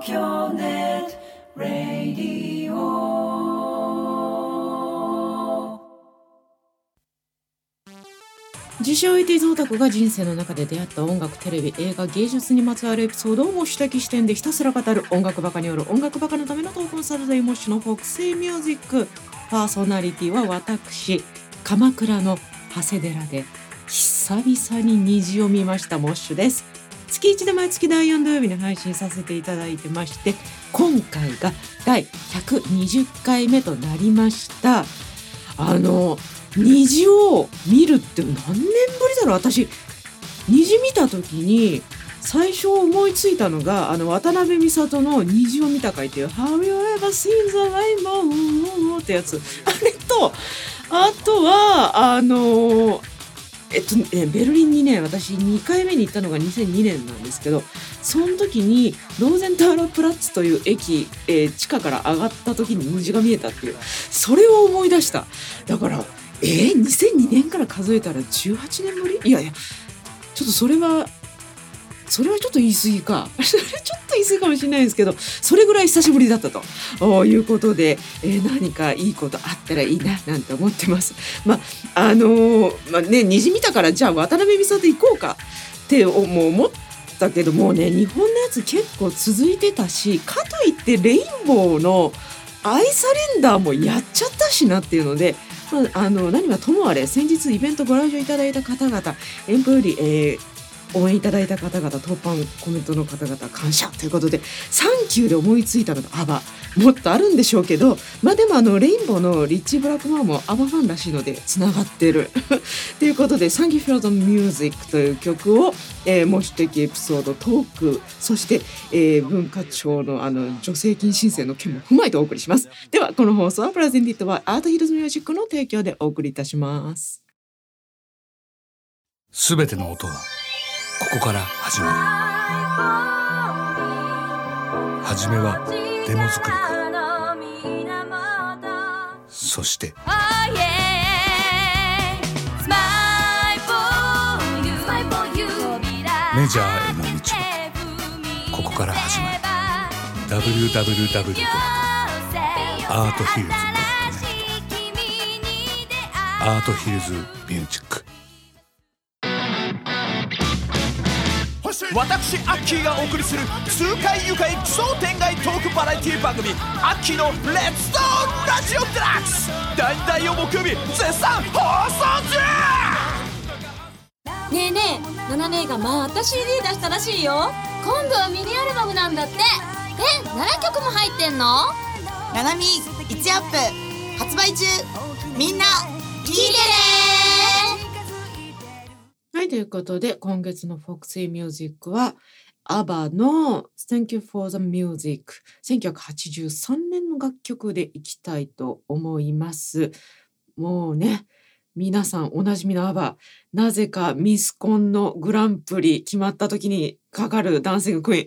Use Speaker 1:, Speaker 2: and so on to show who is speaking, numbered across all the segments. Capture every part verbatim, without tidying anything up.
Speaker 1: 京ネットラディオ。自称エイティーズオタクが人生の中で出会った音楽、テレビ、映画、芸術にまつわるエピソードをも主的視点でひたすら語る音楽バカによる音楽バカのためのトークンサルデイモッシュのフォクシーミュージック。パーソナリティは私、鎌倉の長谷寺で久々に虹を見ましたモッシュです。月いちで毎月だいよん土曜日に配信させていただいてまして、今回がだいひゃくにじゅっかいめとなりました。あの虹を見るって何年ぶりだろう。私虹見た時に最初思いついたのがあの渡辺美里の虹を見たかいっていう Have you ever seen the rainbow ってやつ、あれとあとはあのえっとね、ベルリンにね私にかいめに行ったのがにせんにねんなんですけど、その時にローゼンターラプラッツという駅、えー、地下から上がった時に虹が見えたっていう、それを思い出した。だからえー、にせんにねんから数えたらじゅうはちねんぶり。いやいやちょっとそれはそれはちょっと言い過ぎかそれちょっと言い過ぎかもしれないですけど、それぐらい久しぶりだったということで、えー、何かいいことあったらいいななんて思ってます。まああのー、まあね虹見たからじゃあ渡辺美里行こうかってもう思ったけど、もうね日本のやつ結構続いてたし、かといってレインボーのアイサレンダーもやっちゃったしなっていうので、まあ、あの何はともあれ先日イベントご来場いただいた方々、遠方より、えー応援いただいた方々、当番コメントの方々感謝ということで、サンキューで思いついたのがアバ、もっとあるんでしょうけど、まあでもあのレインボーのリッチー・ブラックマンもアバファンらしいのでつながってるということで、サンキューフォーザミュージックという曲を、えー、模試的エピソードトーク、そして、えー、文化庁のあの助成金申請の件も踏まえてお送りします。ではこの放送はプレゼンティットはアートヒルズミュージックの提供でお送りいたします。
Speaker 2: すべての音はここから始まる。はじめはデモ作りから、そしてメジャーへの道はここから始まる。 ダブリューダブリューダブリュー ドットアートヒルズ ドットネット アートヒルズミュージック。
Speaker 3: 私アッキーがお送りする痛快愉快奇想天外トークバラエティ番組アッキーのレッツトーラジオデラックス、だいたいを木曜日絶賛放送中。
Speaker 4: ねえねえ、ナナ姉がまた シーディー 出したらしいよ。今度はミニアルバムなんだって。え、ななきょくも入ってんの？
Speaker 5: ナナミいちアップ発売中、みんな聞いてね。
Speaker 1: はい、ということで今月のフォクシーミュージックはアバの Thank you for the music、 せんきゅうひゃくはちじゅうさんねんの楽曲でいきたいと思います。もうね皆さんおなじみのアバ、なぜかミスコンのグランプリ決まった時にかかるダンシングクイーン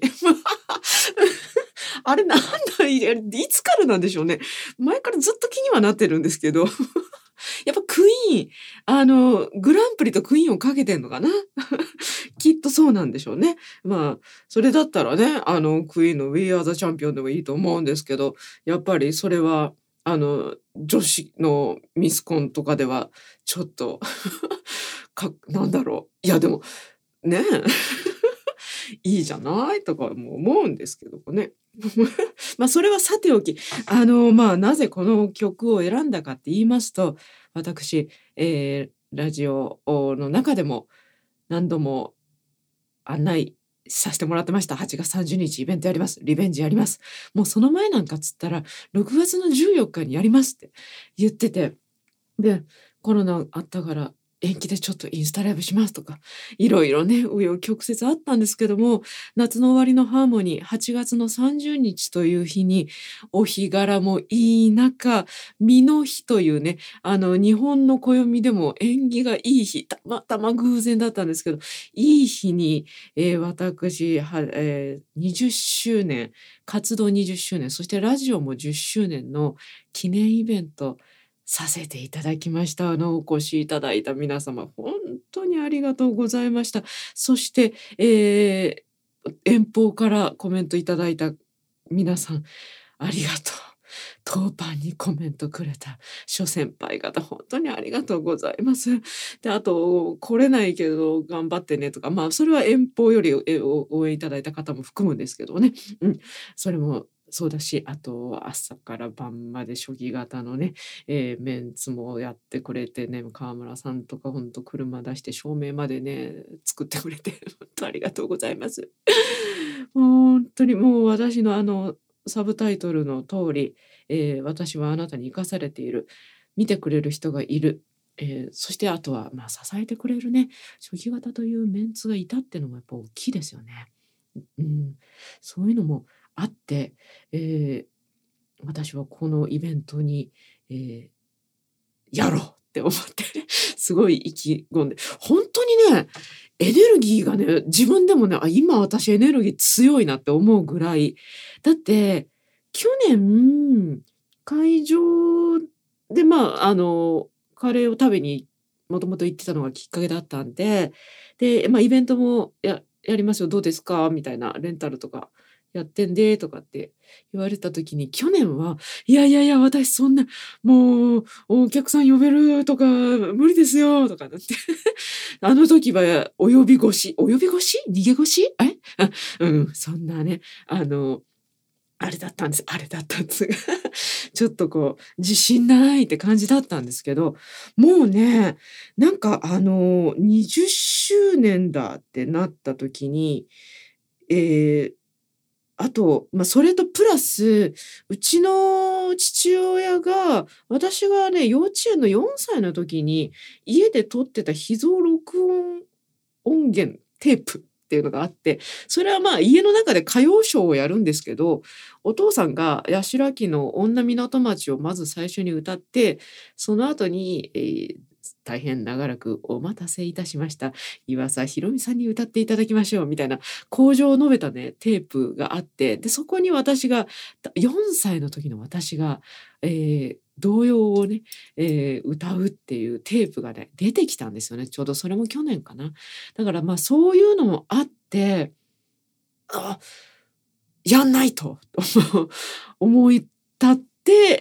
Speaker 1: あれなんだ、いつからなんでしょうね。前からずっと気にはなってるんですけどやっぱクイーン、あのグランプリとクイーンをかけてんのかなきっとそうなんでしょうね。まあそれだったらね、あのクイーンの We Are the Champion でもいいと思うんですけど、やっぱりそれはあの女子のミスコンとかではちょっとかなんだろう、いやでもねいいじゃないとかも思うんですけどねまあそれはさておき、あのまあなぜこの曲を選んだかって言いますと、私、えー、ラジオの中でも何度も案内させてもらってました。はちがつさんじゅうにちイベントやります、リベンジやります、もうその前なんかっつったらろくがつのじゅうよっかにやりますって言ってて、でコロナあったから延期でちょっとインスタライブしますとかいろいろね紆余曲折あったんですけども、夏の終わりのハーモニーはちがつのさんじゅうにちという日にお日柄もいい中、実の日というね、あの日本の暦でも縁起がいい日、たまたま偶然だったんですけどいい日に、えー、私は、えー、にじゅっしゅうねん活動にじゅっしゅうねん、そしてラジオもじゅっしゅうねんの記念イベントさせていただきました。あのお越しいただいた皆様本当にありがとうございました。そして、えー、遠方からコメントいただいた皆さんありがとう。当番にコメントくれた諸先輩方本当にありがとうございます。で、あと来れないけど頑張ってねとか、まあそれは遠方よりえお応援いただいた方も含むんですけどね。うん、それもそうだし、あと朝から晩まで初期型のね、えーメンツもやってくれてね、川村さんとか本当車出して照明までね作ってくれて本当ありがとうございます。本当にもう私のあのサブタイトルの通り、えー私はあなたに生かされている、見てくれる人がいる、えーそしてあとはまあ支えてくれるね初期型というメンツがいたっていうのもやっぱ大きいですよね。うん、そういうのもあって、えー私はこのイベントに、えーやろうって思ってすごい意気込んで、本当にねエネルギーがね自分でもね、あ今私エネルギー強いなって思うぐらいだって、去年会場でまああのカレーを食べにもともと行ってたのがきっかけだったんで、で、まあ、イベントもややりますよどうですかみたいな、レンタルとかやってんでとかって言われた時に、去年はいやいやいや私そんなもうお客さん呼べるとか無理ですよとかなってあの時は及び腰及び腰逃げ腰えあうんそんなねあのあれだったんですあれだったんですちょっとこう自信ないって感じだったんですけど、もうねなんかあのにじゅっしゅうねんだってなった時に、えーあと、まあ、それとプラスうちの父親が、私がね幼稚園のよんさいの時に家で撮ってた秘蔵録音音源テープっていうのがあって、それはまあ家の中で歌謡ショーをやるんですけど、お父さんが八代亜紀の女港町をまず最初に歌って、その後に、えー大変長らくお待たせいたしました岩佐宏美さんに歌っていただきましょうみたいな口上を述べたねテープがあって、でそこに私がよんさいの時の私が、えー童謡をね、えー歌うっていうテープがね出てきたんですよね。ちょうどそれも去年かな。だからまあそういうのもあって、あやんないと思い立って、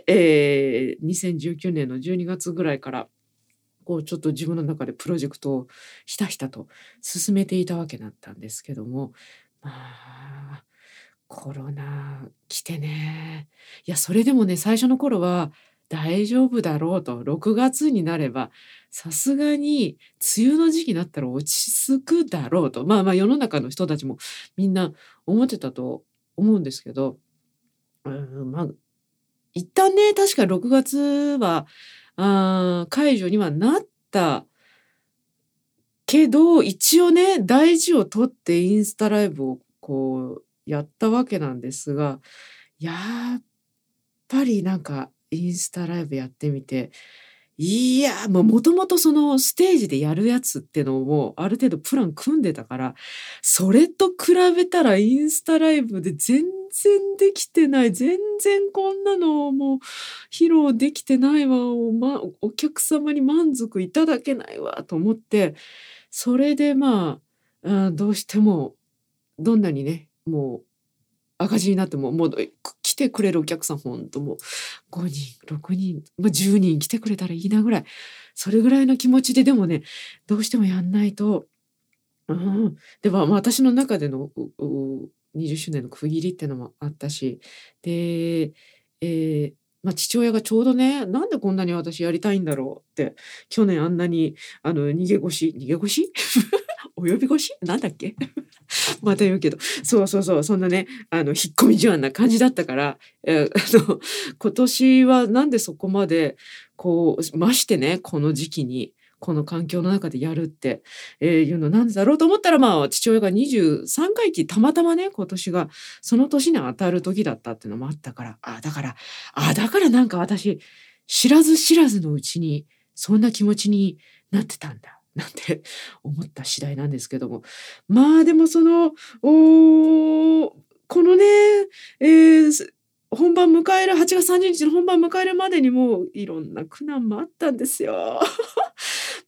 Speaker 1: えーにせんじゅうきゅうねんのじゅうにがつぐらいからこうちょっと自分の中でプロジェクトをひたひたと進めていたわけだったんですけども、まあコロナ来てね、いやそれでもね最初の頃は大丈夫だろうと、ろくがつになればさすがに梅雨の時期になったら落ち着くだろうと、まあまあ世の中の人たちもみんな思ってたと思うんですけど、うんまあ一旦ね確かろくがつはあ解除にはなったけど、一応ね大事をとってインスタライブをこうやったわけなんですが、やっぱりなんかインスタライブやってみて、いやもともとそのステージでやるやつってのをある程度プラン組んでたから、それと比べたらインスタライブで全然できてない、全然こんなのもう披露できてないわ、お,、ま、お客様に満足いただけないわと思って、それでまあ、あどうしてもどんなにねもう赤字になってももう来てくれるお客さんほんともうごにんろくにん、まあ、じゅうにん来てくれたらいいなぐらい、それぐらいの気持ちででもねどうしてもやんないと、うん、でも、まあ、私の中でのにじゅっしゅうねんの区切りっていうのもあったし、で、えーまあ、父親がちょうどねなんでこんなに私やりたいんだろうって去年あんなにあの逃げ腰逃げ腰及び腰なんだっけまた言うけどそうそうそうそんなねあの引っ込み思案な感じだったから、えー、あの今年はなんでそこまでこうましてねこの時期にこの環境の中でやるって、えー、いうのなんだろうと思ったら、まあ父親がにじゅうさんかいきたまたまね今年がその年に当たる時だったっていうのもあったから、あだからあだからなんか私知らず知らずのうちにそんな気持ちになってたんだなんて思った次第なんですけども、まあでもそのおこのね、えー、本番迎えるはちがつさんじゅうにちの本番迎えるまでにもいろんな苦難もあったんですよ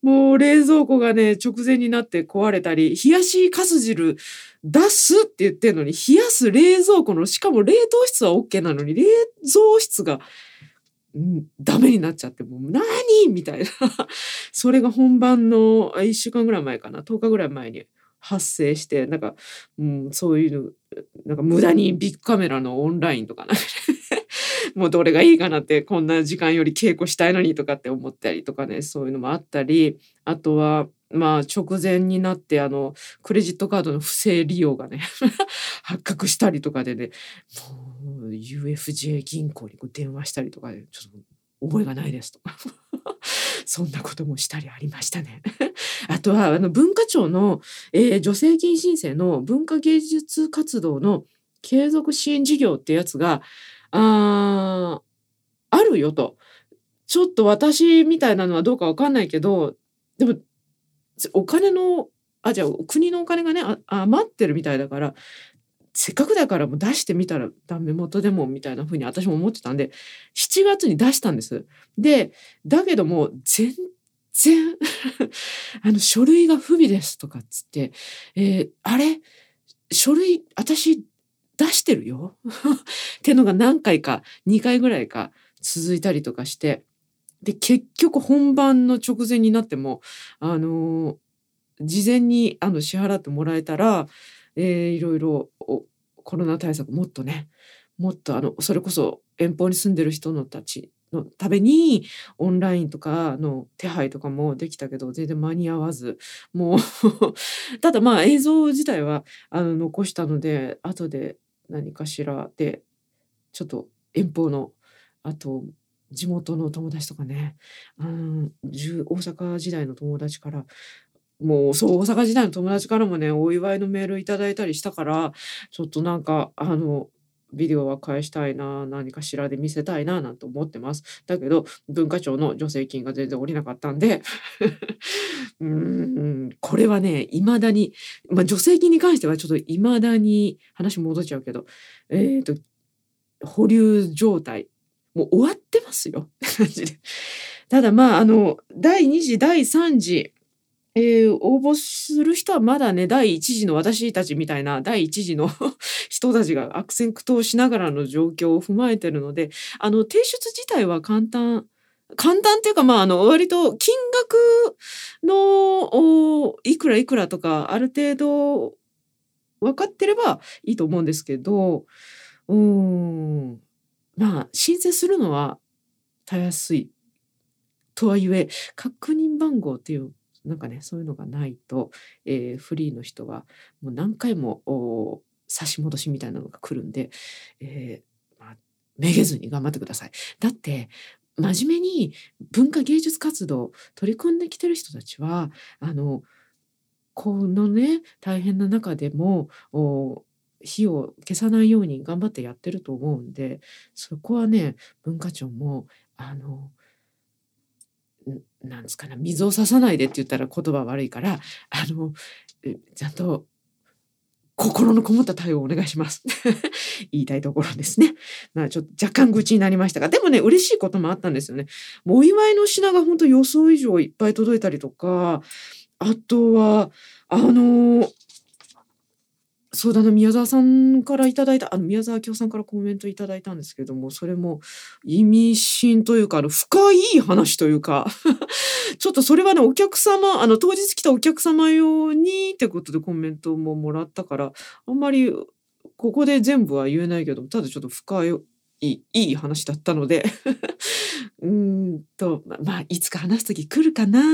Speaker 1: もう冷蔵庫がね直前になって壊れたり、冷やしかす汁出すって言ってるのに、冷やす冷蔵庫の、しかも冷凍室は OK なのに冷蔵室が、うん、ダメになっちゃって、もう何みたいなそれが本番のいっしゅうかんぐらい前かな、とおかぐらい前に発生して、なんか、うん、そういうのなんか無駄にビッグカメラのオンラインとかなんかもうどれがいいかなって、こんな時間より稽古したいのにとかって思ったりとかね、そういうのもあったり、あとはまあ直前になってあのクレジットカードの不正利用がね発覚したりとかでね、もう ユーエフジェー 銀行にこう電話したりとかで、ちょっと覚えがないですとかそんなこともしたりありましたねあとはあの文化庁の、えー、助成金申請の文化芸術活動の継続支援事業ってやつがあ, あるよと。ちょっと私みたいなのはどうかわかんないけど、でもお金のあじゃあ国のお金がねあ余ってるみたいだから、せっかくだからもう出してみたらダメ元でもみたいな風に私も思ってたんで、しちがつに出したんです。でだけども全然あの書類が不備ですとかっつって、えー、あれ書類私出してるよってのが何回かにかいぐらいか続いたりとかして、で結局本番の直前になってもあのー、事前にあの支払ってもらえたら、えー、いろいろコロナ対策もっとねもっとあのそれこそ遠方に住んでる人のたちのためにオンラインとかの手配とかもできたけど全然間に合わず、もうただまあ映像自体はあの残したので後で何かしらでちょっと遠方のあと地元の友達とかね、うん、大阪時代の友達からもうそう大阪時代の友達からもねお祝いのメールいただいたりしたから、ちょっとなんかあのビデオは返したいな、何かしらで見せたいななんて思ってます。だけど文化庁の助成金が全然下りなかったんでうーんこれはね未だに、まあ、助成金に関してはちょっと未だに話戻っちゃうけど、えーと保留状態もう終わってますよ感じで。ただまああのだいに次だいさん次えー、応募する人はまだねだいいち次の私たちみたいなだいいち次の人たちが悪戦苦闘しながらの状況を踏まえてるので、あの提出自体は簡単簡単っていうか、まああの割と金額のいくらいくらとかある程度分かってればいいと思うんですけど、うーんまあ申請するのはたやすいとはいえ確認番号っていうなんかねそういうのがないと、えー、フリーの人はもう何回も差し戻しみたいなのが来るんで、えーまあ、めげずに頑張ってください。だって真面目に文化芸術活動取り組んできてる人たちはあのこのね大変な中でも火を消さないように頑張ってやってると思うんで、そこはね文化庁もあのなんですかね、水を差さないでって言ったら言葉悪いからあのちゃんと心のこもった対応をお願いします言いたいところですね。まあちょっと若干愚痴になりましたが、でもね嬉しいこともあったんですよね。もうお祝いの品が本当予想以上いっぱい届いたりとか、あとはあのそうだな、宮沢さんからいただいたあの宮沢明夫さんからコメントいただいたんですけども、それも意味深というかあの深い話というかちょっとそれはねお客様あの当日来たお客様用にってことでコメントももらったから、あんまりここで全部は言えないけど、ただちょっと深いいい、いい話だったのでうーんとまあいつか話す時来るかな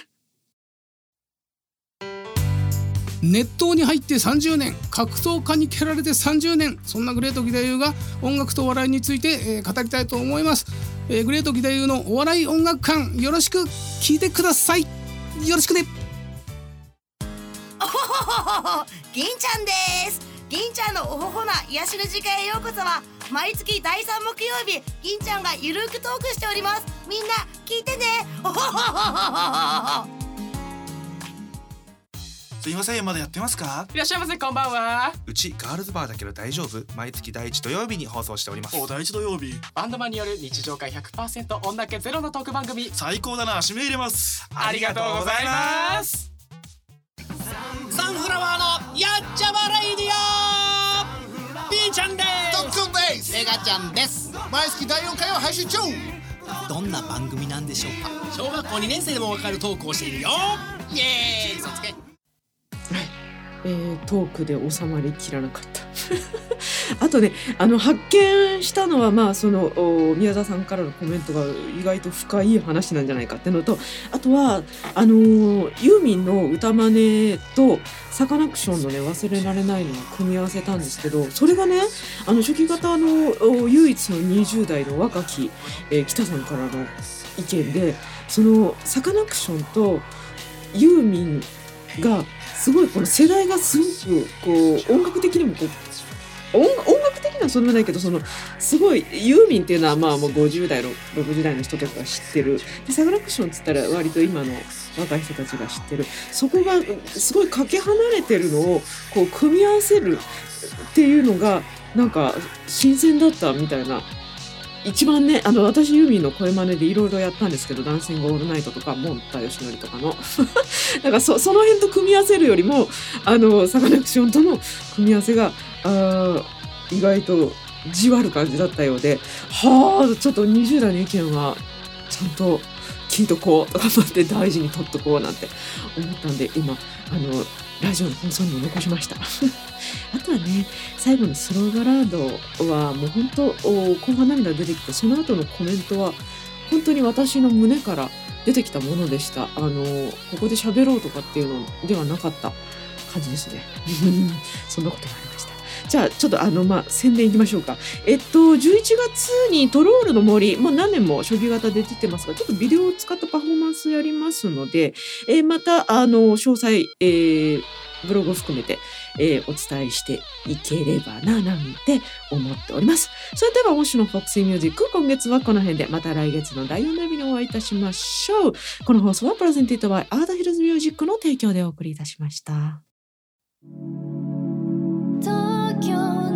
Speaker 6: 熱湯に入ってさんじゅうねん、格闘家に蹴られてさんじゅうねん、そんなグレート義太夫が音楽と笑いについて、えー、語りたいと思います。えー、グレート義太夫のお笑い音楽館、よろしく聞いてください。よろしくね。
Speaker 5: おほほほほ、銀ちゃんです。銀ちゃんのおほほな癒しの時間へようこそは、毎月だいさん木曜日、銀ちゃんがゆるくトークしております。みんな聞いてね。おほほほほほほ。
Speaker 7: すいません、まだやってますか？
Speaker 8: いらっしゃいませ、こんばんは。
Speaker 7: うちガールズバーだけど大丈夫？毎月第一土曜日に放送しております。
Speaker 8: お、第一土曜日。バンドマンによる日常会 ひゃくパーセント 女気ゼロのトーク番組。
Speaker 7: 最高だな、締め入れます。
Speaker 8: ありがとうございます。
Speaker 3: サンフラワーのやっちゃまレイディオ、 B ちゃんです。
Speaker 9: トックンです。
Speaker 3: メガちゃんです。
Speaker 9: 毎月だいよんかいを配信中。
Speaker 3: どんな番組なんでしょうか？小学校にねん生でもわかるトークをしているよ。イエーイ、嘘つけ。
Speaker 1: えー、トークで収まりきらなかったあとね、あの発見したのは、まあ、その宮沢さんからのコメントが意外と深い話なんじゃないかっていうのと、あとはあのー、ユーミンの歌真似とサカナクションのね忘れられないのを組み合わせたんですけど、それがね、あの初期型の唯一のにじゅう代の若き、えー、北さんからの意見で、そのサカナクションとユーミンがすごいこの世代がすごくこう音楽的にもこう 音, 音楽的にはそんなないけど、そのすごいユーミンっていうのはまあもうごじゅう代ろくじゅう代の人とか知ってるで、サカナクションっつったら割と今の若い人たちが知ってる、そこがすごいかけ離れてるのをこう組み合わせるっていうのがなんか新鮮だったみたいな。一番ね、あの私ユーミンの声真似でいろいろやったんですけど、ダンシングオールナイトとかモンタヨシノリとかのなんか そ, その辺と組み合わせるよりもあのサカナクションとの組み合わせがあ意外とじわる感じだったようで、はあちょっとにじゅう代の意見はちゃんと聞いとこうとか思って大事に取っとこうなんて思ったんで、今あのラジオの放送にも残しましたあとはね、最後のスローバラードはもう本当後半涙出てきて、その後のコメントは本当に私の胸から出てきたものでした。あのここで喋ろうとかっていうのではなかった感じですねそんなことがありました。じゃあちょっとあのまあ宣伝いきましょうか。えっとじゅういちがつにトロールの森、もう何年も初期型で出てますが、ちょっとビデオを使ったパフォーマンスやりますので、えー、またあの詳細、えー、ブログを含めて、えー、お伝えしていければななんて思っております。それでは、もしのフォックスミュージック、今月はこの辺で、また来月のだいよん土曜日にお会いいたしましょう。この放送はプレゼンティッドバイアートヒルズミュージックの提供でお送りいたしました。
Speaker 10: 東京